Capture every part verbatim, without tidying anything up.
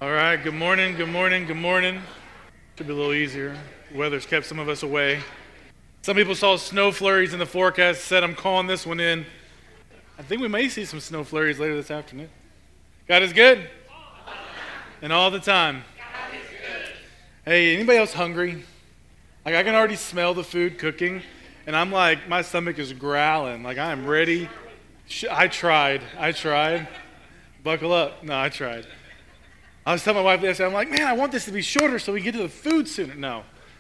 All right, good morning, good morning, good morning. Should be a little easier. The weather's kept some of us away. Some people saw snow flurries in the forecast, said I'm calling this one in. I think we may see some snow flurries later this afternoon. God is good. And all the time. Hey, anybody else hungry? Like I can already smell the food cooking, and I'm like, my stomach is growling. Like I'm ready. I tried. I tried. Buckle up. No, I tried. I was telling my wife yesterday, I'm like, man, I want this to be shorter so we get to the food sooner. No,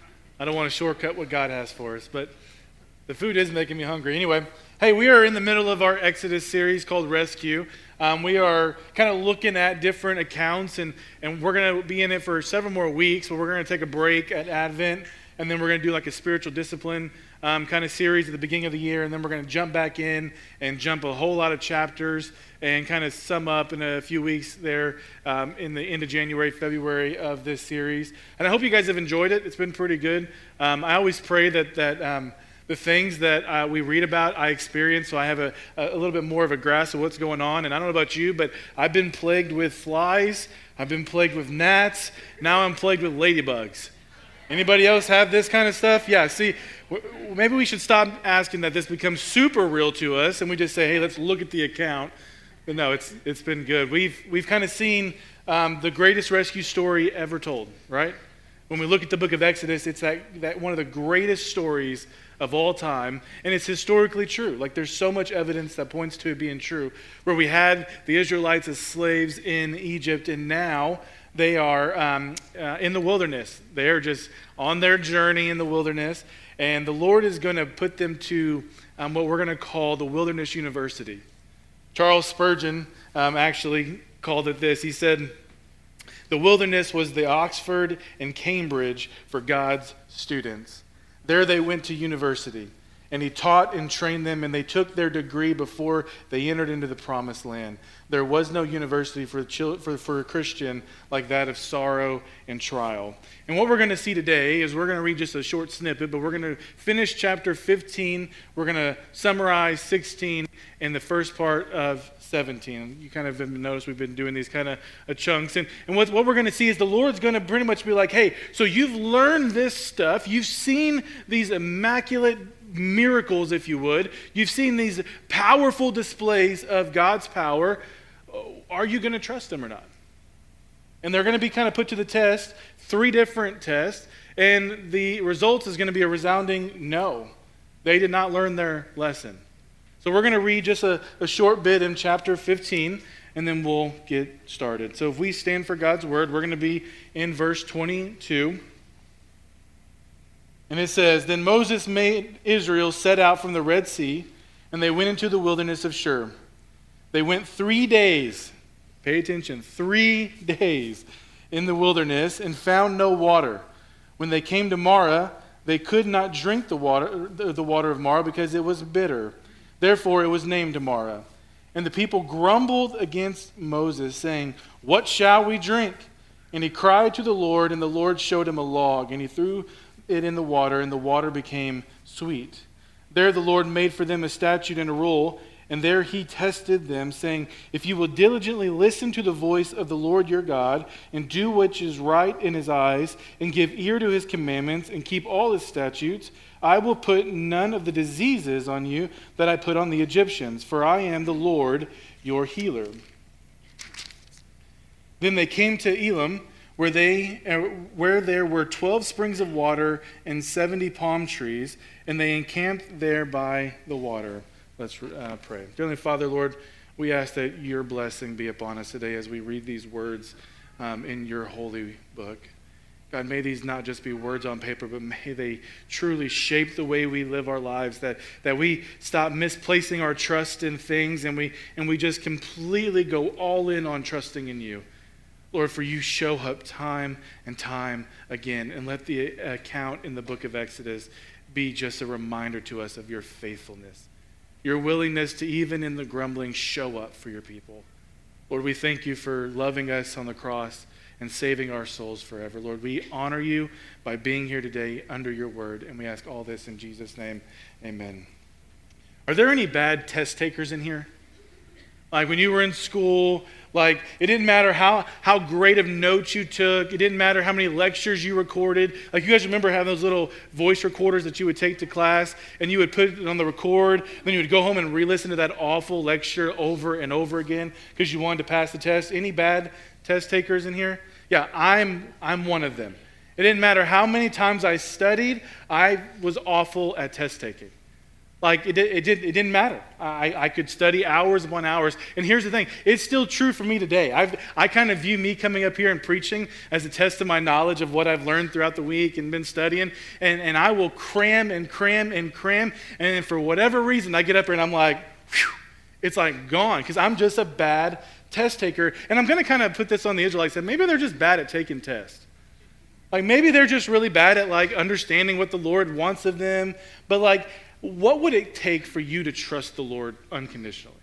I don't want to shortcut what God has for us, but the food is making me hungry. Anyway, hey, we are in the middle of our Exodus series called Rescue. Um, we are kind of looking at different accounts, and, and we're going to be in it for several more weeks, but we're going to take a break at Advent, and then we're going to do like a spiritual discipline um, kind of series at the beginning of the year, and then we're going to jump back in and jump a whole lot of chapters and kind of sum up in a few weeks there um, in the end of January, February of this series. And I hope you guys have enjoyed it. It's been pretty good. Um, I always pray that that um, the things that uh, we read about, I experience, so I have a, a little bit more of a grasp of what's going on. And I don't know about you, but I've been plagued with flies. I've been plagued with gnats. Now I'm plagued with ladybugs. Anybody else have this kind of stuff? Yeah, see, w- maybe we should stop asking that this becomes super real to us, and we just say, hey, let's look at the account. But no, it's it's been good. We've we've kind of seen um, the greatest rescue story ever told, right? When we look at the book of Exodus, it's that, that one of the greatest stories of all time, and it's historically true. Like there's so much evidence that points to it being true, where we had the Israelites as slaves in Egypt, and now they are um, uh, in the wilderness. They are just on their journey in the wilderness, and the Lord is going to put them to um, what we're going to call the Wilderness University. Charles Spurgeon um, actually called it this. He said, the wilderness was the Oxford and Cambridge for God's students. There they went to university, and he taught and trained them, and they took their degree before they entered into the promised land. There was no university for, for, for a Christian like that of sorrow and trial. And what we're going to see today is we're going to read just a short snippet, but we're going to finish chapter fifteen. We're going to summarize sixteen and the first part of seventeen. You kind of have noticed we've been doing these kind of uh, chunks. And, and what, what we're going to see is the Lord's going to pretty much be like, hey, so you've learned this stuff. You've seen these immaculate miracles, if you would. You've seen these powerful displays of God's power. Are you going to trust them or not? And they're going to be kind of put to the test, three different tests, and the results is going to be a resounding no. They did not learn their lesson. So we're going to read just a, a short bit in chapter fifteen, and then we'll get started. So if we stand for God's word, we're going to be in verse twenty-two. And it says, Then Moses made Israel set out from the Red Sea, and they went into the wilderness of Shur. They went three days, pay attention, three days in the wilderness and found no water. When they came to Marah, they could not drink the water, the water of Marah because it was bitter. Therefore it was named Marah. And the people grumbled against Moses, saying, What shall we drink? And he cried to the Lord, and the Lord showed him a log, and he threw it in the water, and the water became sweet. There the Lord made for them a statute and a rule, and there he tested them, saying, If you will diligently listen to the voice of the Lord your God, and do what is right in his eyes, and give ear to his commandments, and keep all his statutes, I will put none of the diseases on you that I put on the Egyptians, for I am the Lord your healer. Then they came to Elim, where they where there were twelve springs of water and seventy palm trees, and they encamped there by the water. Let's uh, pray. Heavenly Father, Lord, we ask that your blessing be upon us today as we read these words um, in your holy book. God, may these not just be words on paper, but may they truly shape the way we live our lives, that, that we stop misplacing our trust in things and we and we just completely go all in on trusting in you. Lord, for you show up time and time again, and let the account in the book of Exodus be just a reminder to us of your faithfulness, your willingness to, even in the grumbling, show up for your people. Lord, we thank you for loving us on the cross and saving our souls forever. Lord, we honor you by being here today under your word, and we ask all this in Jesus' name. Amen. Are there any bad test takers in here? Like when you were in school, like it didn't matter how, how great of notes you took. It didn't matter how many lectures you recorded. Like you guys remember having those little voice recorders that you would take to class and you would put it on the record. Then you would go home and re-listen to that awful lecture over and over again because you wanted to pass the test. Any bad test takers in here? Yeah, I'm I'm one of them. It didn't matter how many times I studied, I was awful at test taking. Like, it, it, did, it didn't matter. I, I could study hours upon hours. And here's the thing. It's still true for me today. I've, I kind of view me coming up here and preaching as a test of my knowledge of what I've learned throughout the week and been studying. And, and I will cram and cram and cram. And then for whatever reason, I get up here and I'm like, whew, it's like gone. Because I'm just a bad test taker. And I'm going to kind of put this on the Israelites. That maybe they're just bad at taking tests. Like, maybe they're just really bad at, like, understanding what the Lord wants of them. But, like, what would it take for you to trust the Lord unconditionally?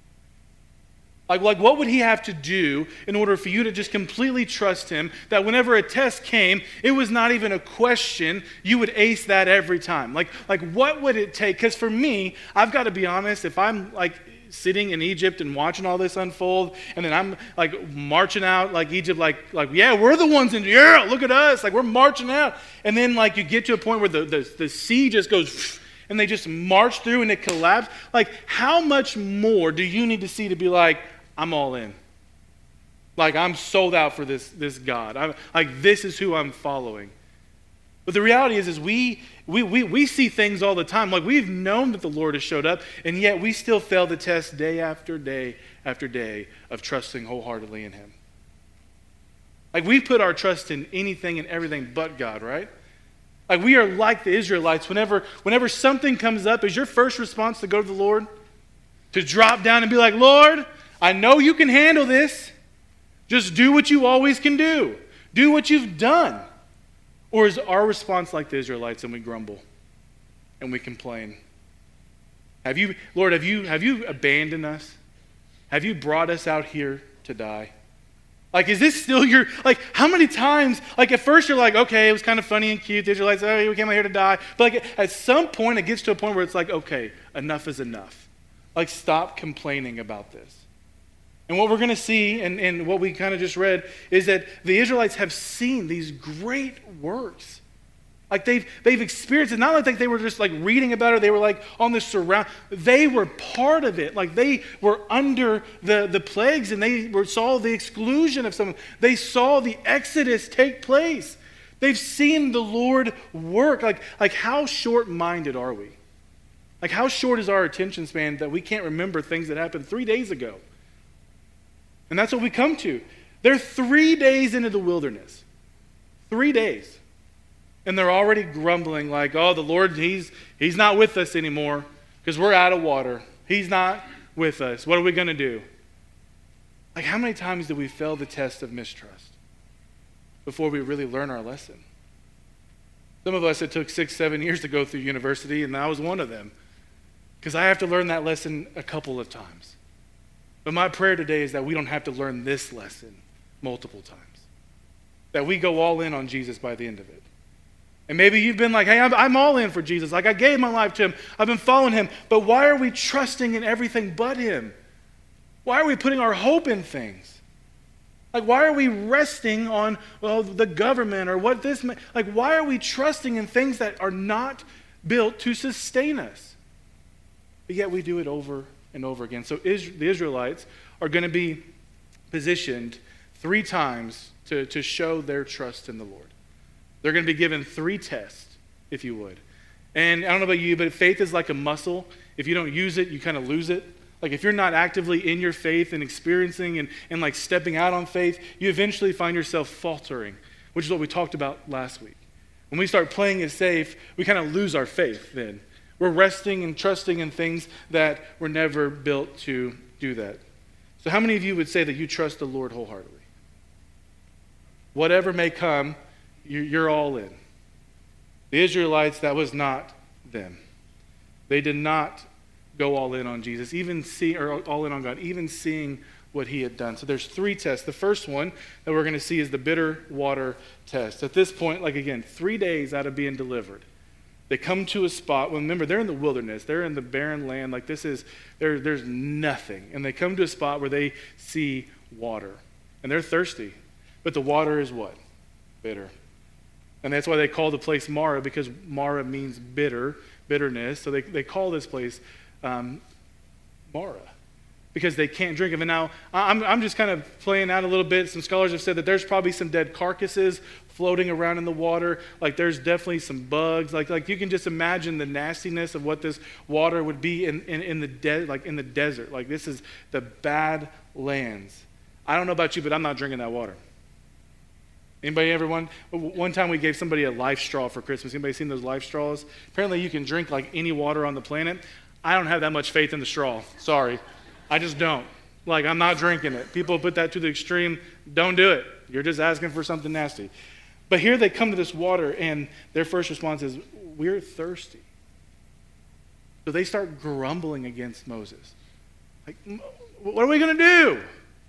Like, like, what would he have to do in order for you to just completely trust him, that whenever a test came, it was not even a question, you would ace that every time? Like, like what would it take? Because for me, I've got to be honest, if I'm, like, sitting in Egypt and watching all this unfold, and then I'm like marching out like Egypt, like, like yeah, we're the ones in, yeah, look at us, like we're marching out. And then like you get to a point where the, the, the sea just goes, and they just march through and it collapses. Like, how much more do you need to see to be like, I'm all in? Like, I'm sold out for this, this God. I'm, like, this is who I'm following. But the reality is, is we, we, we, we see things all the time. Like, we've known that the Lord has showed up, and yet we still fail the test day after day after day of trusting wholeheartedly in him. Like, we put our trust in anything and everything but God, right? Like, we are like the Israelites. Whenever, whenever something comes up, is your first response to go to the Lord? To drop down and be like, Lord, I know you can handle this. Just do what you always can do. Do what you've done. Or is our response like the Israelites and we grumble and we complain? Have you, Lord, have you, have you abandoned us? Have you brought us out here to die? Like, is this still your, like, how many times, like, at first you're like, okay, it was kind of funny and cute. The Israelites, oh, we came out here to die. But, like, at some point, it gets to a point where it's like, okay, enough is enough. Like, stop complaining about this. And what we're going to see, and, and what we kind of just read, is that the Israelites have seen these great works. Like, they've, they've experienced it. Not like they were just, like, reading about it. They were, like, on the surround. They were part of it. Like, they were under the, the plagues, and they were, saw the exclusion of some. They saw the Exodus take place. They've seen the Lord work. Like, like how short-minded are we? Like, how short is our attention span that we can't remember things that happened three days ago? And that's what we come to. They're three days into the wilderness. Three days. And they're already grumbling like, oh, the Lord, he's, he's not with us anymore because we're out of water. He's not with us. What are we going to do? Like, how many times do we fail the test of mistrust before we really learn our lesson? Some of us, it took six, seven years to go through university, and I was one of them because I have to learn that lesson a couple of times. But my prayer today is that we don't have to learn this lesson multiple times. That we go all in on Jesus by the end of it. And maybe you've been like, hey, I'm, I'm all in for Jesus. Like, I gave my life to him. I've been following him. But why are we trusting in everything but him? Why are we putting our hope in things? Like, why are we resting on, well, the government or what this, may, like, why are we trusting in things that are not built to sustain us? But yet we do it over and over again. So Is- the Israelites are going to be positioned three times to, to show their trust in the Lord. They're going to be given three tests, if you would. And I don't know about you, but faith is like a muscle. If you don't use it, you kind of lose it. Like, if you're not actively in your faith and experiencing and, and like stepping out on faith, you eventually find yourself faltering, which is what we talked about last week. When we start playing it safe, we kind of lose our faith then. We're resting and trusting in things that were never built to do that. So how many of you would say that you trust the Lord wholeheartedly? Whatever may come, you're all in. The Israelites, that was not them. They did not go all in on Jesus, even see, or all in on God, even seeing what he had done. So there's three tests. The first one that we're going to see is the bitter water test. At this point, like again, three days out of being delivered, They come to a spot, well, remember, they're in the wilderness. They're in the barren land. Like this is, there, there's nothing. And they come to a spot where they see water. And they're thirsty. But the water is what? Bitter. And that's why they call the place Mara, because Mara means bitter, bitterness. So they, they call this place um, Mara, because they can't drink it. And now, I'm, I'm just kind of playing out a little bit. Some scholars have said that there's probably some dead carcasses floating around in the water. Like there's definitely some bugs. Like, like you can just imagine the nastiness of what this water would be in, in, in the de- like in the desert. Like this is the bad lands. I don't know about you, but I'm not drinking that water. Anybody ever one? One time we gave somebody a life straw for Christmas. Anybody seen those life straws? Apparently you can drink like any water on the planet. I don't have that much faith in the straw. Sorry. I just don't. Like, I'm not drinking it. People put that to the extreme. Don't do it. You're just asking for something nasty. But here they come to this water, and their first response is, we're thirsty. So they start grumbling against Moses. Like, what are we going to do?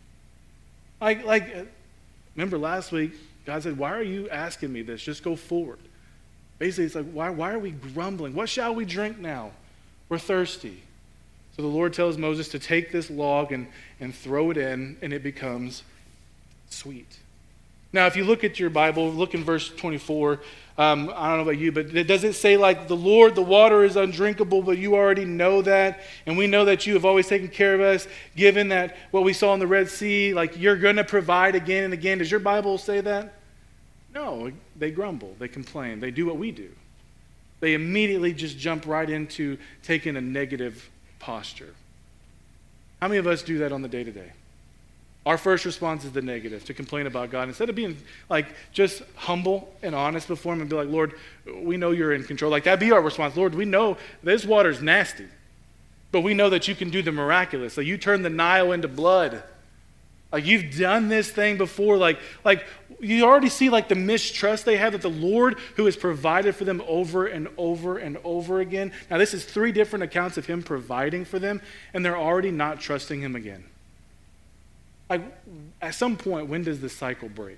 Like, like, remember last week, God said, why are you asking me this? Just go forward. Basically, it's like, why, why are we grumbling? What shall we drink now? We're thirsty. So the Lord tells Moses to take this log and, and throw it in, and it becomes sweet. Now, if you look at your Bible, look in verse twenty-four. Um, I don't know about you, but it doesn't say like, the Lord, the water is undrinkable, but you already know that. And we know that you have always taken care of us, given that what we saw in the Red Sea, like you're going to provide again and again. Does your Bible say that? No, they grumble, they complain, they do what we do. They immediately just jump right into taking a negative posture. How many of us do that on the day-to-day? Our first response is the negative, to complain about God. Instead of being like just humble and honest before him and be like, Lord, we know you're in control. Like that'd be our response. Lord, we know this water's nasty, but we know that you can do the miraculous. Like you turn the Nile into blood. Like you've done this thing before. Like, like you already see like the mistrust they have that the Lord who has provided for them over and over and over again. Now this is three different accounts of him providing for them, and they're already not trusting him again. Like at some point, when does this cycle break?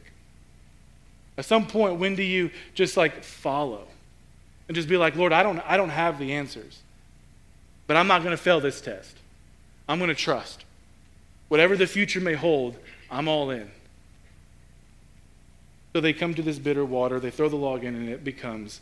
At some point, when do you just like follow and just be like, Lord, I don't, I don't have the answers, but I'm not going to fail this test. I'm going to trust. Whatever the future may hold, I'm all in. So they come to this bitter water, they throw the log in, and it becomes.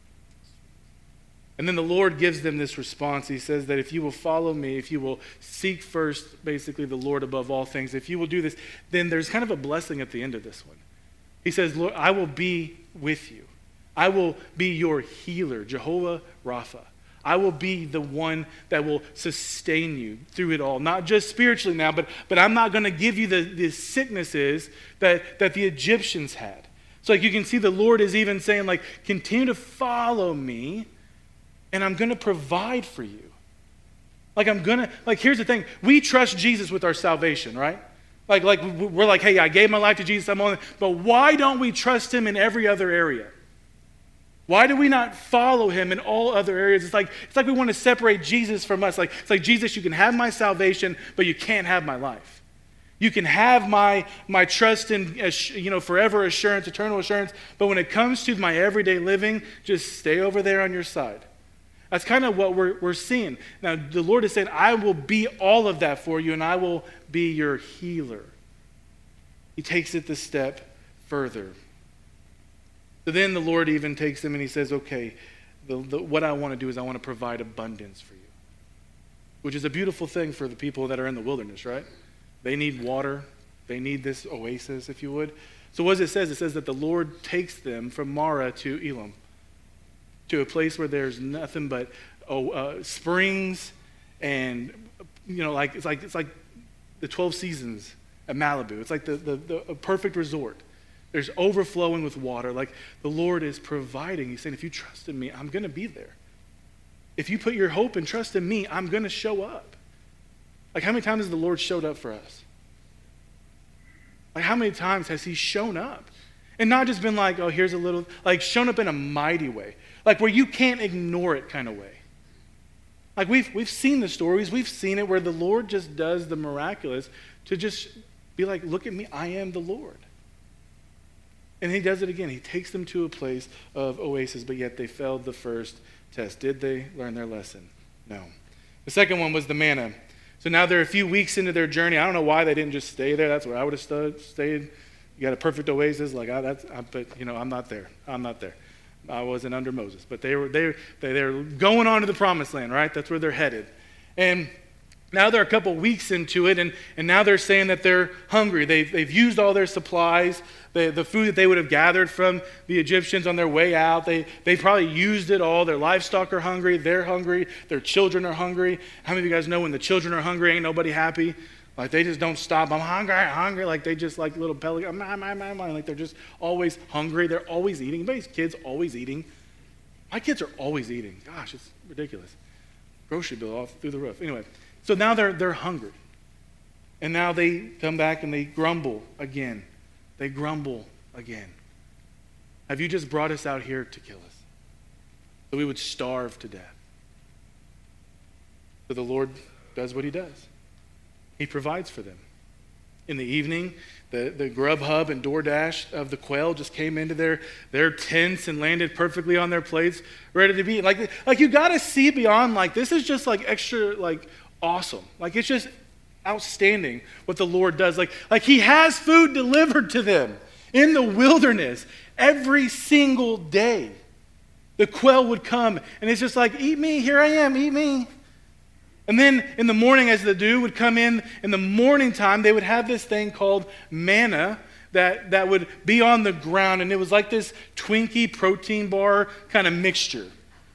And then the Lord gives them this response. He says that if you will follow me, if you will seek first, basically, the Lord above all things, if you will do this, then there's kind of a blessing at the end of this one. He says, Lord, I will be with you. I will be your healer, Jehovah Rapha. I will be the one that will sustain you through it all. Not just spiritually now, but, but I'm not going to give you the, the sicknesses that, that the Egyptians had. So like you can see the Lord is even saying, like, continue to follow me, and I'm going to provide for you. Like I'm going to, like here's the thing. We trust Jesus with our salvation, right? Like, like we're like, hey, I gave my life to Jesus, I'm on. But why don't we trust him in every other area? Why do we not follow him in all other areas? It's like, it's like we want to separate Jesus from us. Like, it's like, Jesus, you can have my salvation, but you can't have my life. You can have my, my trust in, you know, forever assurance, eternal assurance, but when it comes to my everyday living, just stay over there on your side. That's kind of what we're, we're seeing. Now, the Lord is saying, I will be all of that for you, and I will be your healer. He takes it the step further. So then the Lord even takes them and he says, okay, the, the, what I want to do is I want to provide abundance for you, which is a beautiful thing for the people that are in the wilderness, right? They need water. They need this oasis, if you would. So what it says, it says that the Lord takes them from Mara to Elim, to a place where there's nothing but oh, uh, springs and, you know, like it's like it's like the twelve seasons at Malibu. It's like the, the, the a perfect resort. There's overflowing with water. Like the Lord is providing. He's saying, if you trust in me, I'm going to be there. If you put your hope and trust in me, I'm going to show up. Like how many times has the Lord showed up for us? Like how many times has he shown up? And not just been like, oh, here's a little, like shown up in a mighty way. Like where you can't ignore it kind of way. Like we've, we've seen the stories. We've seen it where the Lord just does the miraculous to just be like, look at me, I am the Lord. And he does it again. He takes them to a place of oasis, but yet they failed the first test. Did they learn their lesson? No. The second one was the manna. So now they're a few weeks into their journey. I don't know why they didn't just stay there. That's where I would have st- stayed. You got a perfect oasis, like I, that's. I, but you know, I'm not there. I'm not there. I wasn't under Moses, but they were. They they they're going on to the promised land, right? That's where they're headed, and now they're a couple weeks into it, and, and now they're saying that they're hungry. They've, they've used all their supplies, the, the food that they would have gathered from the Egyptians on their way out. They, they probably used it all. Their livestock are hungry. They're hungry. Their children are hungry. How many of you guys know when the children are hungry, ain't nobody happy? Like they just don't stop. I'm hungry, I'm hungry. Like they just like little pelicans. Like they're just always hungry. They're always eating. Anybody's kids always eating? My kids are always eating. Gosh, it's ridiculous. Grocery bill off through the roof. Anyway. So now they're they're hungry. And now they come back and they grumble again. They grumble again. Have you just brought us out here to kill us? So we would starve to death. So the Lord does what he does. He provides for them. In the evening, the, the Grubhub and DoorDash of the quail just came into their, their tents and landed perfectly on their plates, ready to be. Like, like you got to see beyond, like, this is just like extra, like, awesome. Like, it's just outstanding what the Lord does. Like, like he has food delivered to them in the wilderness every single day. The quail would come, and it's just like, eat me, here I am, eat me. And then in the morning, as the dew would come in, in the morning time, they would have this thing called manna that, that would be on the ground, and it was like this Twinkie protein bar kind of mixture.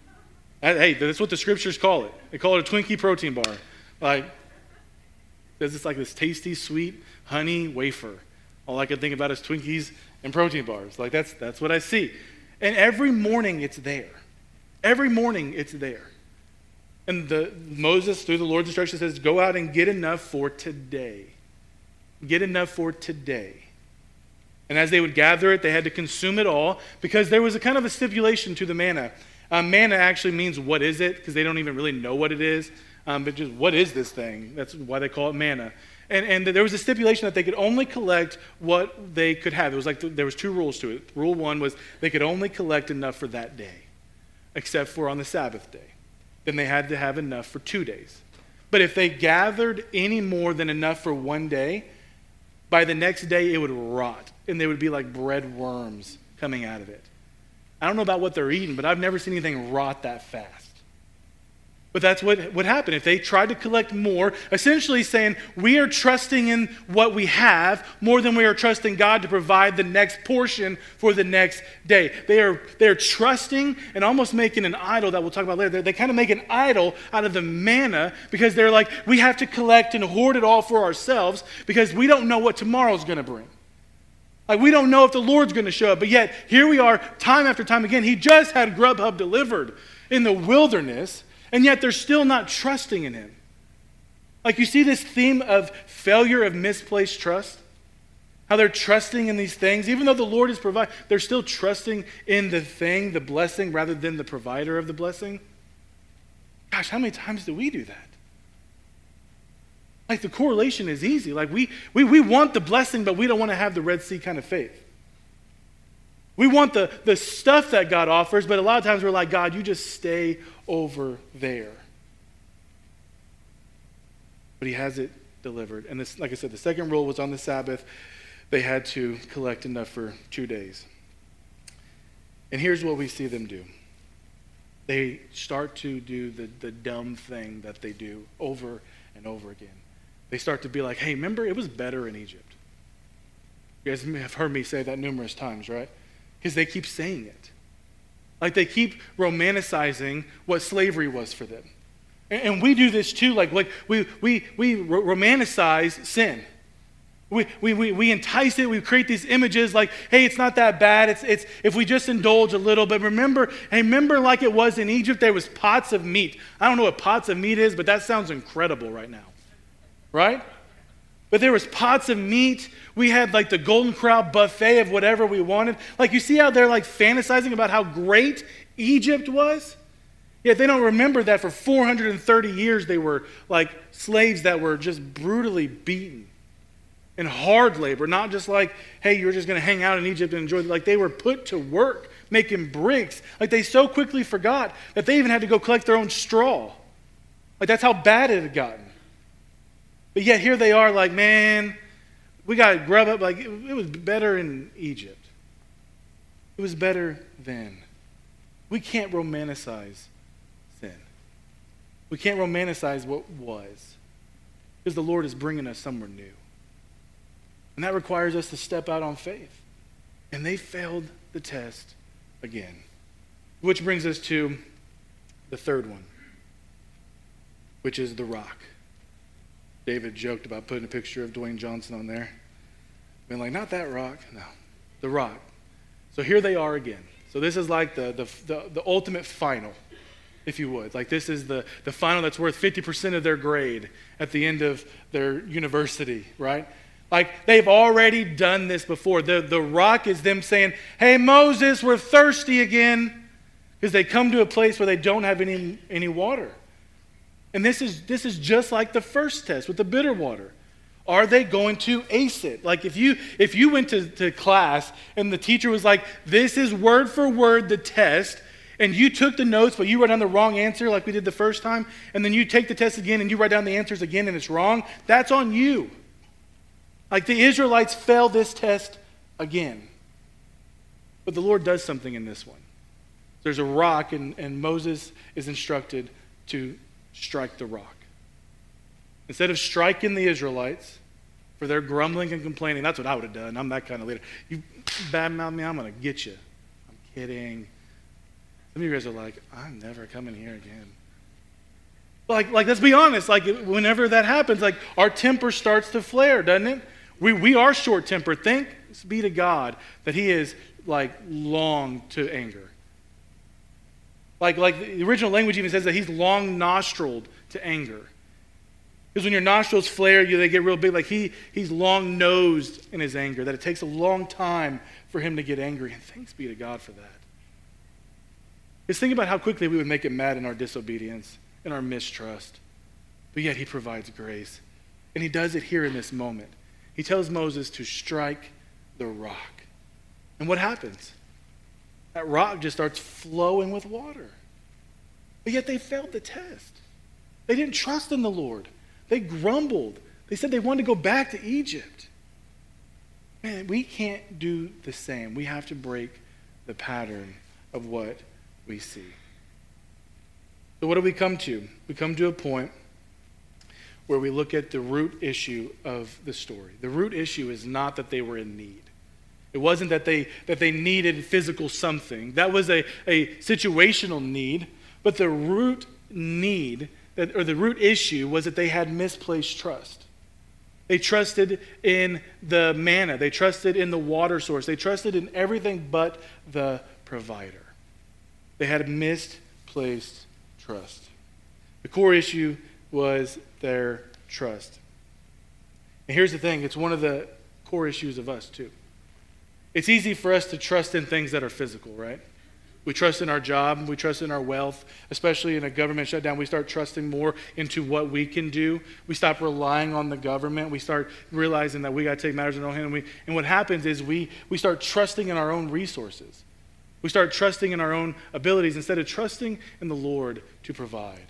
Hey, that's what the scriptures call it. They call it a Twinkie protein bar. Like, there's this like this tasty, sweet honey wafer. All I can think about is Twinkies and protein bars. Like that's that's what I see. And every morning it's there. Every morning it's there. And the Moses, through the Lord's instruction, says, go out and get enough for today. Get enough for today. And as they would gather it, they had to consume it all because there was a kind of a stipulation to the manna. Um, manna actually means what is it, because they don't even really know what it is. Um, but just what is this thing? That's why they call it manna. And, and there was a stipulation that they could only collect what they could have. It was like the, there was two rules to it. Rule one was they could only collect enough for that day, except for on the Sabbath day. Then they had to have enough for two days. But if they gathered any more than enough for one day, by the next day it would rot, and they would be like bread worms coming out of it. I don't know about what they're eating, but I've never seen anything rot that fast. But that's what would happen if they tried to collect more, essentially saying we are trusting in what we have more than we are trusting God to provide the next portion for the next day. They are they're trusting and almost making an idol that we'll talk about later. They, they kind of make an idol out of the manna because they're like, we have to collect and hoard it all for ourselves because we don't know what tomorrow's going to bring. Like we don't know if the Lord's going to show up. But yet here we are time after time again. He just had Grubhub delivered in the wilderness. And yet they're still not trusting in him. Like you see this theme of failure of misplaced trust? How they're trusting in these things. Even though the Lord is providing, they're still trusting in the thing, the blessing, rather than the provider of the blessing. Gosh, how many times do we do that? Like the correlation is easy. Like we, we, we want the blessing, but we don't want to have the Red Sea kind of faith. We want the, the stuff that God offers, but a lot of times we're like, God, you just stay over there. But he has it delivered. And this, like I said, the second rule was on the Sabbath. They had to collect enough for two days. And here's what we see them do. They start to do the, the dumb thing that they do over and over again. They start to be like, hey, remember, it was better in Egypt. You guys have heard me say that numerous times, right? Because they keep saying it. Like they keep romanticizing what slavery was for them. And, and we do this too. Like, like we, we, we romanticize sin. We, we, we, we entice it. We create these images like, hey, it's not that bad. It's, it's if we just indulge a little. But remember, hey, remember like it was in Egypt, there was pots of meat. I don't know what pots of meat is, but that sounds incredible right now. Right? But there was pots of meat. We had like the Golden Corral buffet of whatever we wanted. Like you see how they're like fantasizing about how great Egypt was? Yet they don't remember that for four hundred thirty years they were like slaves that were just brutally beaten. and hard labor, not just like, hey, you're just going to hang out in Egypt and enjoy it. Like they were put to work making bricks. Like they so quickly forgot that they even had to go collect their own straw. Like that's how bad it had gotten. But yet here they are like, man, we got to grub up. Like it, it was better in Egypt. It was better then. We can't romanticize sin. We can't romanticize what was. Because the Lord is bringing us somewhere new. And that requires us to step out on faith. And they failed the test again. Which brings us to the third one, which is the rock. David joked about putting a picture of Dwayne Johnson on there. Being like, not that rock. No, the rock. So here they are again. So this is like the, the, the, the ultimate final, if you would. Like this is the, the final that's worth fifty percent of their grade at the end of their university, right? Like they've already done this before. The, the rock is them saying, hey, Moses, we're thirsty again. Because they come to a place where they don't have any, any water. And this is, this is just like the first test with the bitter water. Are they going to ace it? Like if you if you went to, to class and the teacher was like, this is word for word the test, and you took the notes, but you wrote down the wrong answer like we did the first time, and then you take the test again and you write down the answers again and it's wrong, that's on you. Like the Israelites failed this test again. But the Lord does something in this one. There's a rock, and, and Moses is instructed to strike the rock. Instead of striking the Israelites for their grumbling and complaining, that's what I would have done. I'm that kind of leader. You badmouth me, I'm going to get you. I'm kidding. Some of you guys are like, I'm never coming here again. Like, like let's be honest. Like, whenever that happens, like our temper starts to flare, doesn't it? We we are short-tempered. Thanks be to God that He is like long to anger. Like like the original language even says that He's long-nostriled to anger. Because when your nostrils flare, you they get real big. Like he he's long-nosed in His anger. That it takes a long time for Him to get angry. And thanks be to God for that. Just think about how quickly we would make Him mad in our disobedience, in our mistrust. But yet He provides grace. And He does it here in this moment. He tells Moses to strike the rock. And what happens? That rock just starts flowing with water. But yet they failed the test. They didn't trust in the Lord. They grumbled. They said they wanted to go back to Egypt. Man, we can't do the same. We have to break the pattern of what we see. So what do we come to? We come to a point where we look at the root issue of the story. The root issue is not that they were in need. It wasn't that they that they needed physical something. That was a, a situational need. But the root need, that, or the root issue, was that they had misplaced trust. They trusted in the manna. They trusted in the water source. They trusted in everything but the provider. They had misplaced trust. The core issue was their trust. And here's the thing, it's one of the core issues of us too. It's easy for us to trust in things that are physical, right? We trust in our job, we trust in our wealth, especially in a government shutdown. We start trusting more into what we can do. We stop relying on the government. We start realizing that we got to take matters in our own hand. And, we, and what happens is we, we start trusting in our own resources. We start trusting in our own abilities instead of trusting in the Lord to provide.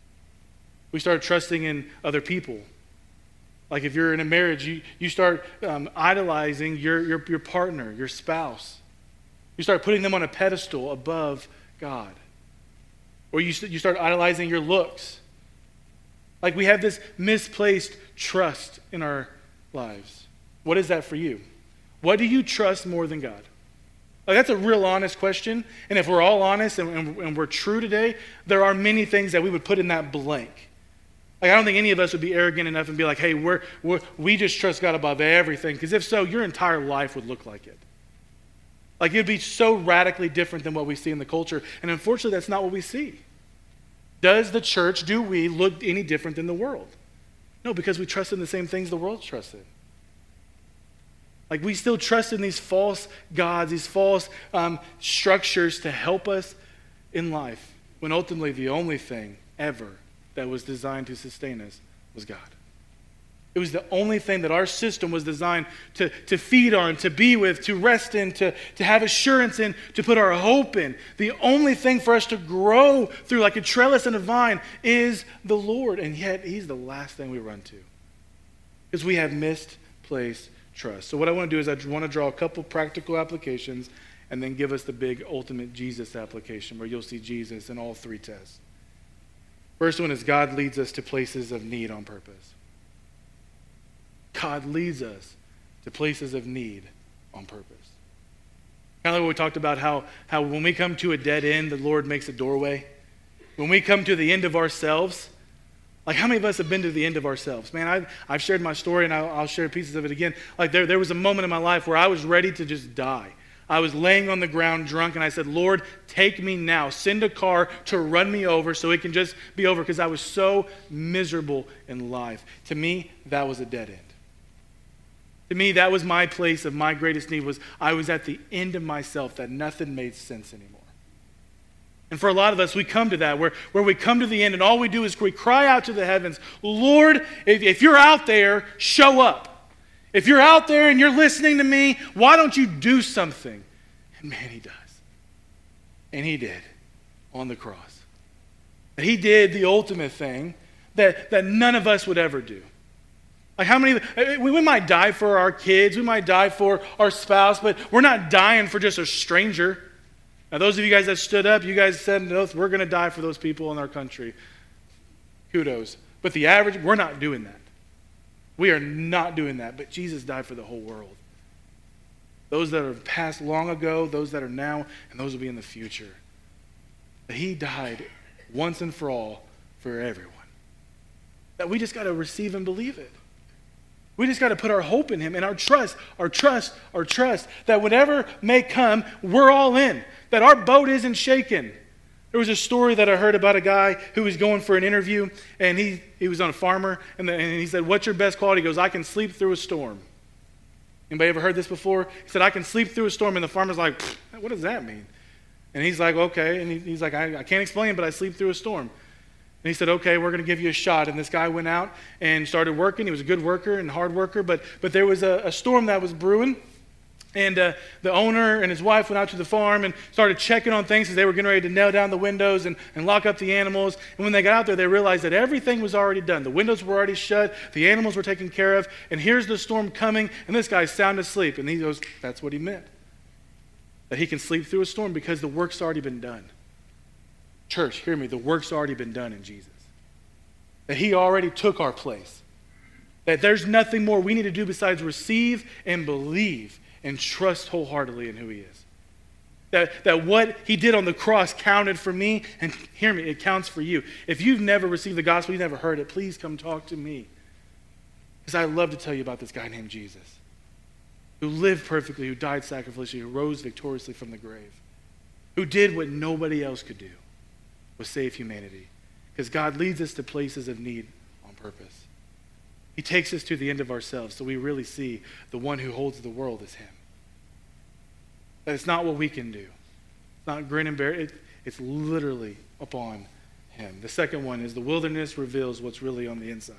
We start trusting in other people. Like if you're in a marriage, you, you start um, idolizing your, your, your partner, your spouse. You start putting them on a pedestal above God. Or you, you start idolizing your looks. Like we have this misplaced trust in our lives. What is that for you? What do you trust more than God? Like that's a real honest question. And if we're all honest and, and, and we're true today, there are many things that we would put in that blank. Like I don't think any of us would be arrogant enough and be like, hey, we're, we're, we just trust God above everything. Because if so, your entire life would look like it. Like it would be so radically different than what we see in the culture. And unfortunately, that's not what we see. Does the church, do we look any different than the world? No, because we trust in the same things the world trusts in. Like we still trust in these false gods, these false um, structures to help us in life. When ultimately the only thing ever that was designed to sustain us was God. It was the only thing that our system was designed to, to feed on, to be with, to rest in, to, to have assurance in, to put our hope in. The only thing for us to grow through like a trellis and a vine is the Lord. And yet he's the last thing we run to because we have misplaced trust. So what I want to do is I want to draw a couple practical applications and then give us the big ultimate Jesus application where you'll see Jesus in all three tests. First one is God leads us to places of need on purpose. God leads us to places of need on purpose. Kind of like what we talked about, how, how when we come to a dead end, the Lord makes a doorway. When we come to the end of ourselves, like how many of us have been to the end of ourselves? Man, I've, I've shared my story and I'll, I'll share pieces of it again. Like there, there was a moment in my life where I was ready to just die. I was laying on the ground drunk and I said, Lord, take me now. Send a car to run me over so it can just be over because I was so miserable in life. To me, that was a dead end. To me, that was my place of my greatest need was I was at the end of myself that nothing made sense anymore. And for a lot of us, we come to that where, where we come to the end and all we do is we cry out to the heavens, Lord, if, if you're out there, show up. If you're out there and you're listening to me, why don't you do something? And man, he does. And he did on the cross. And he did the ultimate thing that, that none of us would ever do. Like how many, we, we might die for our kids, we might die for our spouse, but we're not dying for just a stranger. Now those of you guys that stood up, you guys said an oath, we're going to die for those people in our country. Kudos. But the average, we're not doing that. We are not doing that, but Jesus died for the whole world. Those that are passed long ago, those that are now, and those will be in the future. But he died once and for all for everyone. That we just got to receive and believe it. We just got to put our hope in him and our trust, our trust, our trust, that whatever may come, we're all in, that our boat isn't shaken. There was a story that I heard about a guy who was going for an interview, and he, he was on a farmer, and, the, and he said, what's your best quality? He goes, I can sleep through a storm. Anybody ever heard this before? He said, I can sleep through a storm, and the farmer's like, what does that mean? And he's like, okay, and he, he's like, I, I can't explain, but I sleep through a storm. And he said, okay, we're going to give you a shot. And this guy went out and started working. He was a good worker and hard worker, but, but there was a, a storm that was brewing. And uh, the owner and his wife went out to the farm and started checking on things as they were getting ready to nail down the windows and, and lock up the animals. And when they got out there, they realized that everything was already done. The windows were already shut. The animals were taken care of. And here's the storm coming, and this guy's sound asleep. And he goes, that's what he meant. That he can sleep through a storm because the work's already been done. Church, hear me, the work's already been done in Jesus. That he already took our place. That there's nothing more we need to do besides receive and believe and trust wholeheartedly in who he is. That, that what he did on the cross counted for me, and hear me, it counts for you. If you've never received the gospel, you've never heard it, please come talk to me. Because I'd love to tell you about this guy named Jesus, who lived perfectly, who died sacrificially, who rose victoriously from the grave, who did what nobody else could do, was save humanity. Because God leads us to places of need on purpose. He takes us to the end of ourselves so we really see the one who holds the world is him. That it's not what we can do. It's not grin and bear. It, it's literally upon him. The second one is the wilderness reveals what's really on the inside.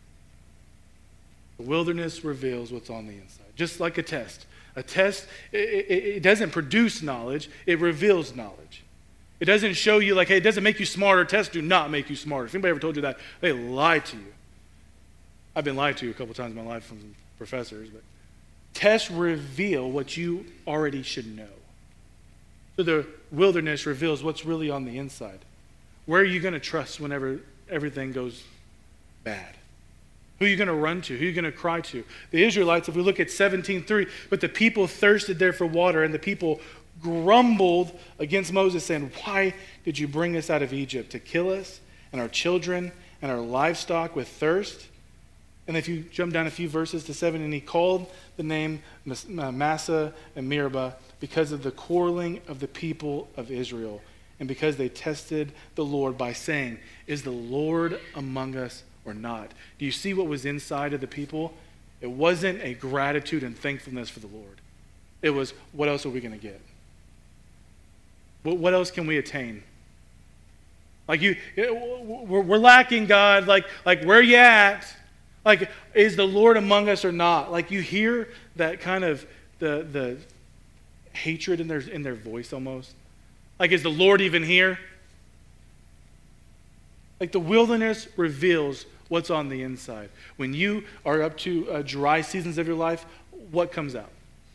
The wilderness reveals what's on the inside. Just like a test. A test, it, it, it doesn't produce knowledge. It reveals knowledge. It doesn't show you like, hey, it doesn't make you smarter. Tests do not make you smarter. If anybody ever told you that, they lied to you. I've been lied to a couple times in my life from some professors, but tests reveal what you already should know. So the wilderness reveals what's really on the inside. Where are you going to trust whenever everything goes bad? Who are you going to run to? Who are you going to cry to? The Israelites, if we look at seventeen three, but the people thirsted there for water, and the people grumbled against Moses, saying, why did you bring us out of Egypt? To kill us and our children and our livestock with thirst? And if you jump down a few verses to seven, and he called the name Massah and Meribah because of the quarreling of the people of Israel, and because they tested the Lord by saying, is the Lord among us or not? Do you see what was inside of the people? It wasn't a gratitude and thankfulness for the Lord. It was, what else are we going to get? What else can we attain? Like you, we're lacking, God. Like, like where you at? Like, is the Lord among us or not? Like, you hear that kind of the the hatred in their in their voice almost. Like, is the Lord even here? Like, the wilderness reveals what's on the inside. When you are up to uh, dry seasons of your life, what comes out?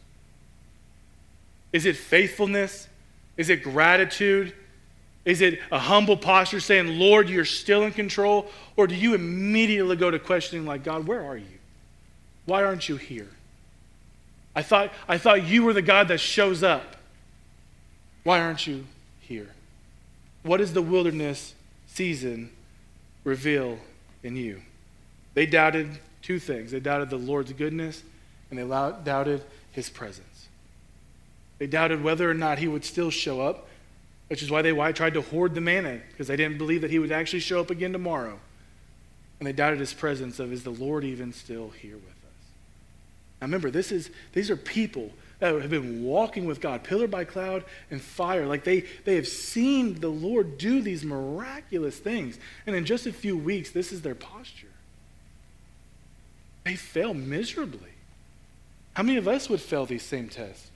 Is it faithfulness? Is it gratitude? Is it a humble posture saying, Lord, you're still in control? Or do you immediately go to questioning like, God, where are you? Why aren't you here? I thought, I thought you were the God that shows up. Why aren't you here? What does the wilderness season reveal in you? They doubted two things. They doubted the Lord's goodness, and they doubted his presence. They doubted whether or not he would still show up, which is why they why tried to hoard the manna, because they didn't believe that he would actually show up again tomorrow. And they doubted his presence of, is the Lord even still here with us? Now remember, this is these are people that have been walking with God, pillar by cloud and fire. Like they, they have seen the Lord do these miraculous things. And in just a few weeks, this is their posture. They fail miserably. How many of us would fail these same tests?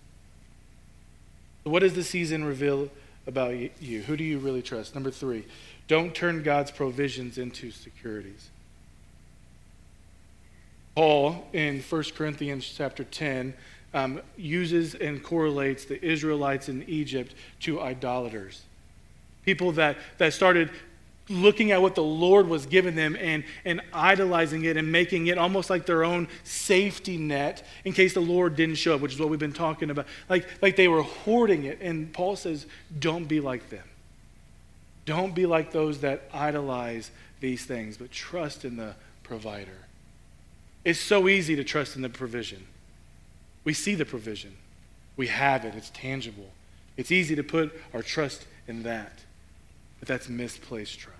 What does the season reveal about you? Who do you really trust? Number three, don't turn God's provisions into securities. Paul, in First Corinthians chapter ten, um, uses and correlates the Israelites in Egypt to idolaters. People that, that started looking at what the Lord was giving them and, and idolizing it and making it almost like their own safety net in case the Lord didn't show up, which is what we've been talking about. Like, like they were hoarding it. And Paul says, don't be like them. Don't be like those that idolize these things, but trust in the provider. It's so easy to trust in the provision. We see the provision. We have it. It's tangible. It's easy to put our trust in that. But that's misplaced trust.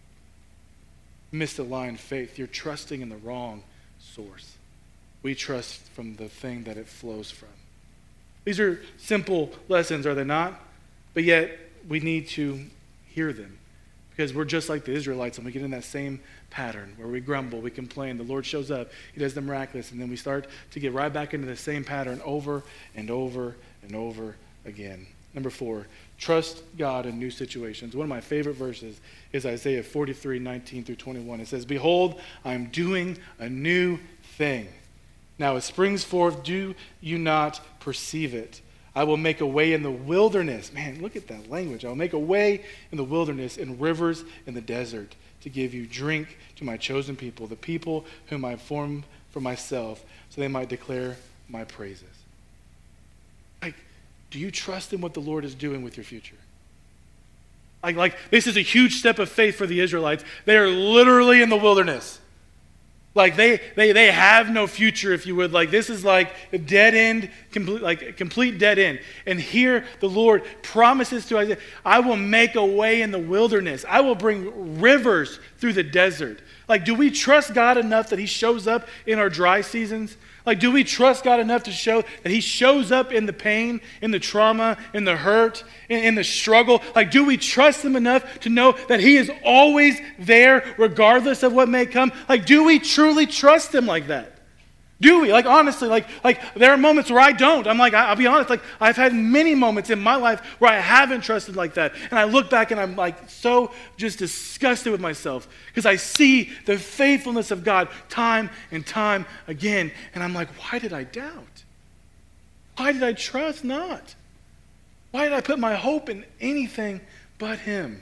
Misaligned faith. You're trusting in the wrong source. We trust from the thing that it flows from. These are simple lessons, are they not? But yet, we need to hear them. Because we're just like the Israelites, and we get in that same pattern where we grumble, we complain, the Lord shows up, he does the miraculous, and then we start to get right back into the same pattern over and over and over again. Number four, trust God in new situations. One of my favorite verses is Isaiah forty-three, nineteen through twenty-one. It says, behold, I am doing a new thing. Now it springs forth, do you not perceive it? I will make a way in the wilderness. Man, look at that language. I will make a way in the wilderness and rivers in the desert to give you drink to my chosen people, the people whom I formed for myself, so they might declare my praises. Like, do you trust in what the Lord is doing with your future? Like, like this is a huge step of faith for the Israelites. They are literally in the wilderness. Like they, they, they have no future, if you would. Like this is like a dead end, complete, like a complete dead end. And here the Lord promises to Isaiah, I will make a way in the wilderness. I will bring rivers through the desert. Like, do we trust God enough that he shows up in our dry seasons? Like, do we trust God enough to show that he shows up in the pain, in the trauma, in the hurt, in, in the struggle? Like, do we trust him enough to know that he is always there regardless of what may come? Like, do we truly trust him like that? Do we? Like, honestly, like, like there are moments where I don't. I'm like, I, I'll be honest, like, I've had many moments in my life where I haven't trusted like that. And I look back and I'm like so just disgusted with myself because I see the faithfulness of God time and time again. And I'm like, why did I doubt? Why did I trust not? Why did I put my hope in anything but him?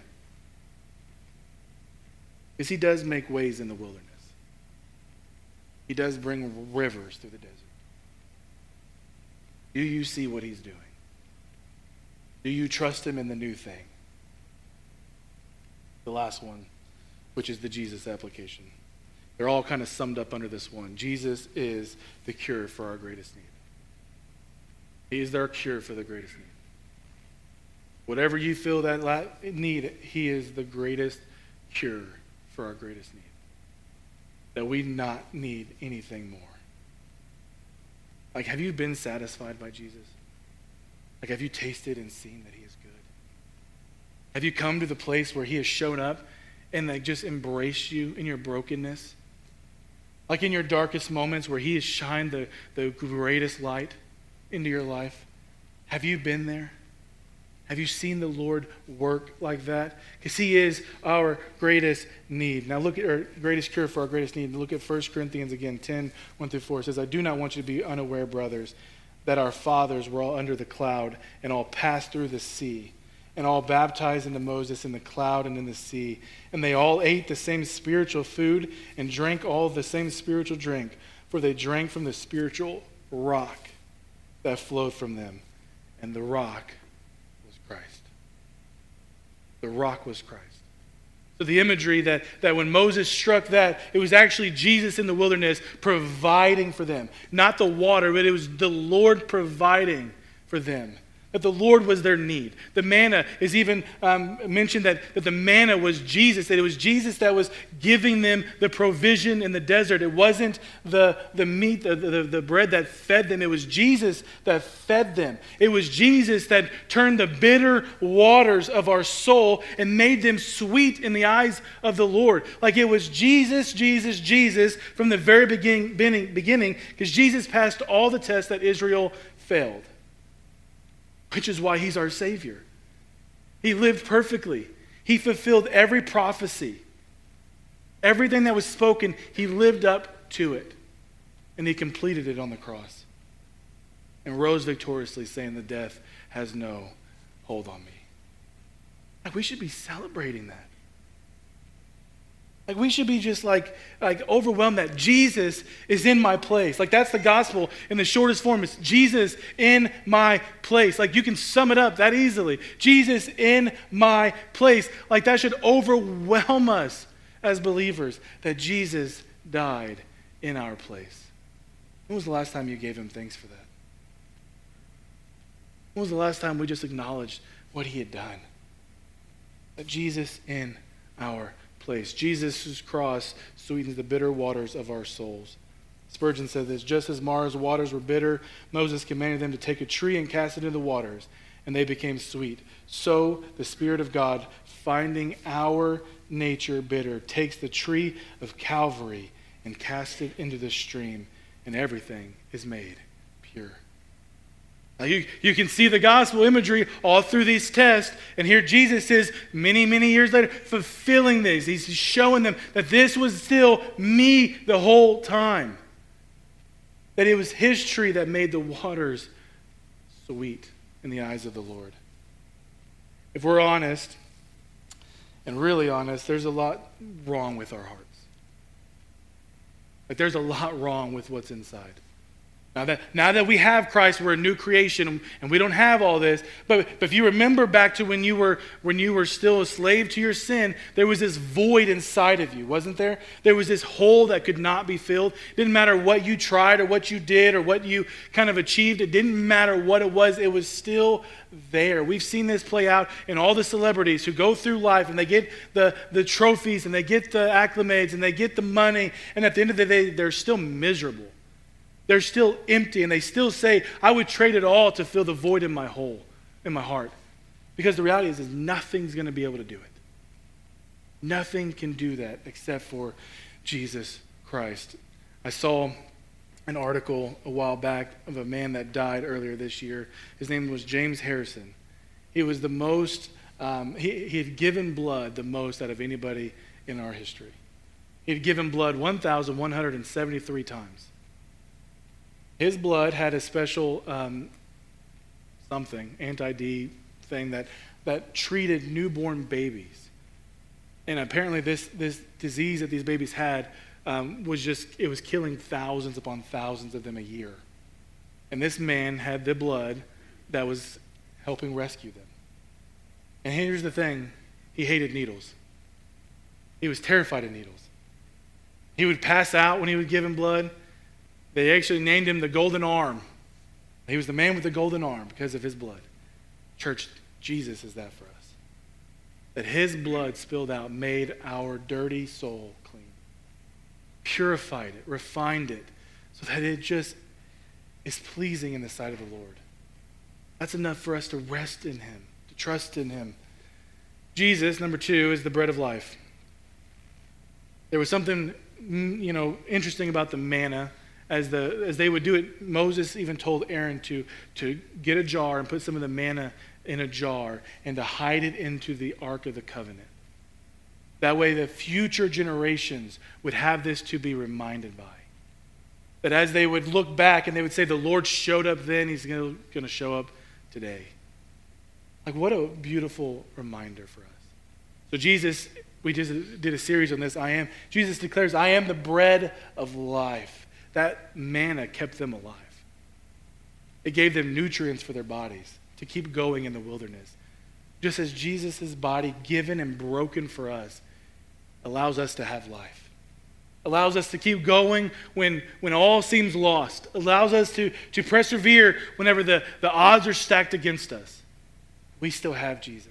Because he does make ways in the wilderness. He does bring rivers through the desert. Do you see what he's doing? Do you trust him in the new thing? The last one, which is the Jesus application. They're all kind of summed up under this one. Jesus is the cure for our greatest need. He is our cure for the greatest need. Whatever you feel that need, he is the greatest cure for our greatest need. That we not need anything more. Like, have you been satisfied by Jesus? Like, have you tasted and seen that he is good? Have you come to the place where he has shown up and like just embraced you in your brokenness? Like in your darkest moments where he has shined the, the greatest light into your life. Have you been there? Have you seen the Lord work like that? Because he is our greatest need. Now look at our greatest cure for our greatest need. Look at First Corinthians again, ten, one through four. It says, I do not want you to be unaware, brothers, that our fathers were all under the cloud and all passed through the sea and all baptized into Moses in the cloud and in the sea. And they all ate the same spiritual food and drank all the same spiritual drink, for they drank from the spiritual rock that flowed from them. And the rock Christ. The rock was Christ. So the imagery that, that when Moses struck that, it was actually Jesus in the wilderness providing for them. Not the water, but it was the Lord providing for them. That the Lord was their need. The manna is even um, mentioned that, that the manna was Jesus, that it was Jesus that was giving them the provision in the desert. It wasn't the, the meat, the, the, the bread that fed them. It was Jesus that fed them. It was Jesus that turned the bitter waters of our soul and made them sweet in the eyes of the Lord. Like it was Jesus, Jesus, Jesus from the very beginning, beginning, because Jesus passed all the tests that Israel failed. Which is why he's our Savior. He lived perfectly. He fulfilled every prophecy. Everything that was spoken, he lived up to it. And he completed it on the cross. And rose victoriously, saying the death has no hold on me. Like we should be celebrating that. Like we should be just like, like overwhelmed that Jesus is in my place. Like that's the gospel in the shortest form. It's Jesus in my place. Like you can sum it up that easily. Jesus in my place. Like that should overwhelm us as believers that Jesus died in our place. When was the last time you gave him thanks for that? When was the last time we just acknowledged what he had done? That Jesus in our place. Jesus' cross sweetens the bitter waters of our souls. Spurgeon said this, just as Mara's waters were bitter, Moses commanded them to take a tree and cast it into the waters, and they became sweet. So the Spirit of God, finding our nature bitter, takes the tree of Calvary and casts it into the stream, and everything is made pure. Now you, you can see the gospel imagery all through these tests. And here Jesus is, many, many years later, fulfilling these. He's showing them that this was still me the whole time. That it was his tree that made the waters sweet in the eyes of the Lord. If we're honest, and really honest, there's a lot wrong with our hearts. Like there's a lot wrong with what's inside. Now that, now that we have Christ, we're a new creation, and we don't have all this. But, but if you remember back to when you were when you were still a slave to your sin, there was this void inside of you, wasn't there? There was this hole that could not be filled. It didn't matter what you tried or what you did or what you kind of achieved. It didn't matter what it was. It was still there. We've seen this play out in all the celebrities who go through life and they get the, the trophies and they get the acclimates and they get the money. And at the end of the day, they're still miserable. They're still empty, and they still say, I would trade it all to fill the void in my hole, in my heart. Because the reality is, is nothing's going to be able to do it. Nothing can do that except for Jesus Christ. I saw an article a while back of a man that died earlier this year. His name was James Harrison. He was the most, um, he, he had given blood the most out of anybody in our history. He had given blood one thousand one hundred seventy-three times. His blood had a special um, something, anti-D thing that, that treated newborn babies. And apparently this, this disease that these babies had um, was just, it was killing thousands upon thousands of them a year. And this man had the blood that was helping rescue them. And here's the thing, he hated needles. He was terrified of needles. He would pass out when he was given blood. They actually named him the Golden Arm. He was the man with the golden arm because of his blood. Church, Jesus is that for us. That his blood spilled out made our dirty soul clean. Purified it, refined it, so that it just is pleasing in the sight of the Lord. That's enough for us to rest in him, to trust in him. Jesus, number two, is the bread of life. There was something mm, you know, interesting about the manna, as the as they would do it, Moses even told Aaron to to get a jar and put some of the manna in a jar and to hide it into the Ark of the Covenant. That way the future generations would have this to be reminded by. That as they would look back and they would say, the Lord showed up then, he's going to show up today. Like, what a beautiful reminder for us. So Jesus, we just did a series on this, I am. Jesus declares, I am the bread of life. That manna kept them alive. It gave them nutrients for their bodies to keep going in the wilderness. Just as Jesus' body given and broken for us allows us to have life. Allows us to keep going when, when all seems lost. Allows us to, to persevere whenever the, the odds are stacked against us. We still have Jesus.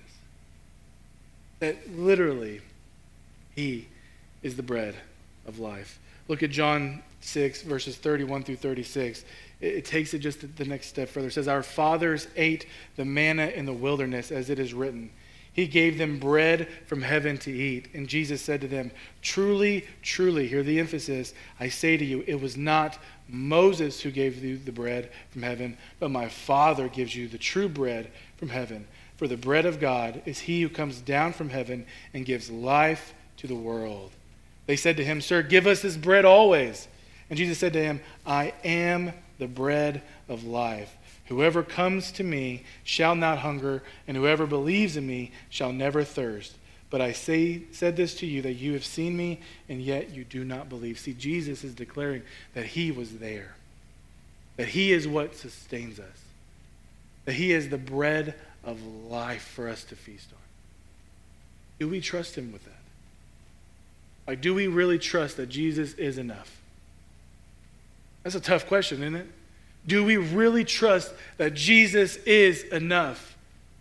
That literally, he is the bread of life. Look at John six, verses thirty-one through thirty-six. It, it takes it just the next step further. It says, our fathers ate the manna in the wilderness, as it is written. He gave them bread from heaven to eat. And Jesus said to them, truly, truly, hear the emphasis, I say to you, it was not Moses who gave you the bread from heaven, but my Father gives you the true bread from heaven. For the bread of God is he who comes down from heaven and gives life to the world. They said to him, sir, give us this bread always. And Jesus said to him, I am the bread of life. Whoever comes to me shall not hunger, and whoever believes in me shall never thirst. But I say, said this to you, that you have seen me, and yet you do not believe. See, Jesus is declaring that he was there, that he is what sustains us, that he is the bread of life for us to feast on. Do we trust him with that? Like, do we really trust that Jesus is enough? That's a tough question, isn't it? Do we really trust that Jesus is enough?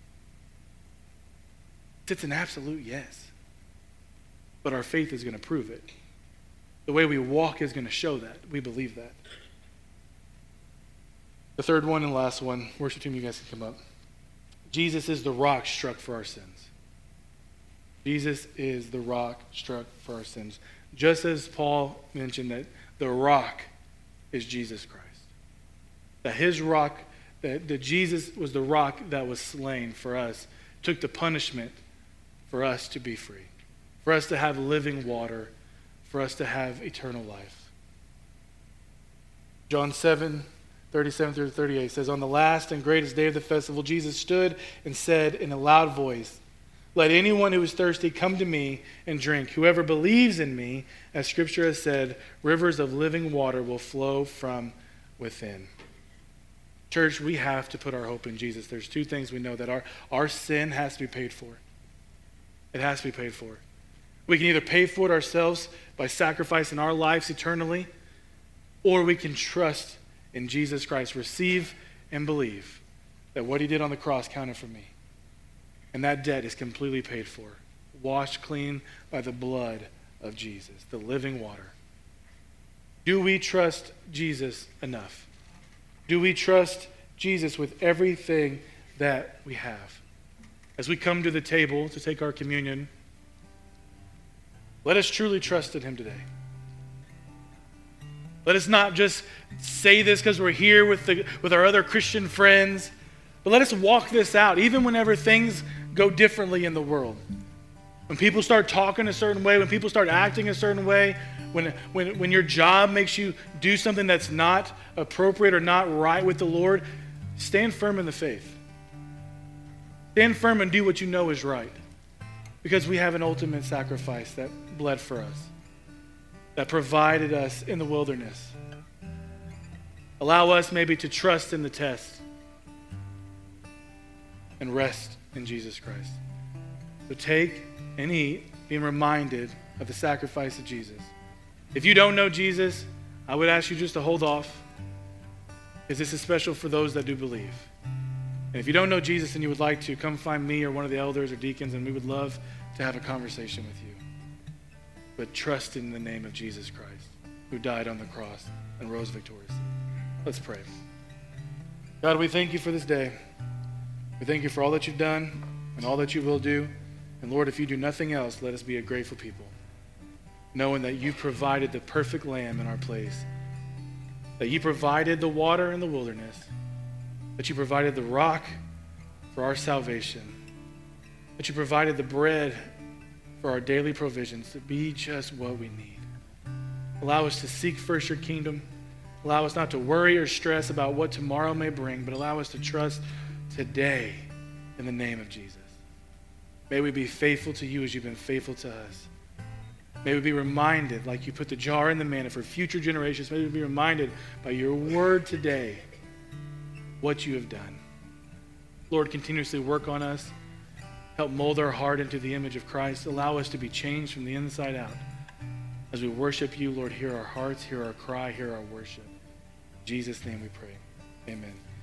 It's an absolute yes. But our faith is going to prove it. The way we walk is going to show that. We believe that. The third one and last one, worship team, you guys can come up. Jesus is the rock struck for our sins. Jesus is the rock struck for our sins. Just as Paul mentioned that the rock is Jesus Christ. That his rock, that, that Jesus was the rock that was slain for us, took the punishment for us to be free, for us to have living water, for us to have eternal life. John seven, thirty-seven through thirty-eight says, on the last and greatest day of the festival, Jesus stood and said in a loud voice, let anyone who is thirsty come to me and drink. Whoever believes in me, as Scripture has said, rivers of living water will flow from within. Church, we have to put our hope in Jesus. There's two things we know, that our, our sin has to be paid for. It has to be paid for. We can either pay for it ourselves by sacrificing our lives eternally, or we can trust in Jesus Christ, receive and believe that what he did on the cross counted for me. And that debt is completely paid for, washed clean by the blood of Jesus, the living water. Do we trust Jesus enough? Do we trust Jesus with everything that we have? As we come to the table to take our communion, let us truly trust in him today. Let us not just say this because we're here with, the, with our other Christian friends, but let us walk this out, even whenever things go differently in the world. When people start talking a certain way, when people start acting a certain way, when, when, when your job makes you do something that's not appropriate or not right with the Lord, stand firm in the faith. Stand firm and do what you know is right. Because we have an ultimate sacrifice that bled for us, that provided us in the wilderness. Allow us maybe to trust in the test and rest in Jesus Christ. So take and eat, being reminded of the sacrifice of Jesus. If you don't know Jesus, I would ask you just to hold off, because this is special for those that do believe. And if you don't know Jesus and you would like to, come find me or one of the elders or deacons, and we would love to have a conversation with you. But trust in the name of Jesus Christ, who died on the cross and rose victoriously. Let's pray. God, we thank you for this day. We thank you for all that you've done and all that you will do. And Lord, if you do nothing else, let us be a grateful people. knowing that you provided the perfect lamb in our place, that you provided the water in the wilderness, that you provided the rock for our salvation, that you provided the bread for our daily provisions to be just what we need. Allow us to seek first your kingdom. Allow us not to worry or stress about what tomorrow may bring, but allow us to trust today in the name of Jesus. May we be faithful to you as you've been faithful to us. May we be reminded, like you put the jar in the manna for future generations, may we be reminded by your word today what you have done. Lord, continuously work on us. Help mold our heart into the image of Christ. Allow us to be changed from the inside out. As we worship you, Lord, hear our hearts, hear our cry, hear our worship. In Jesus' name we pray. Amen.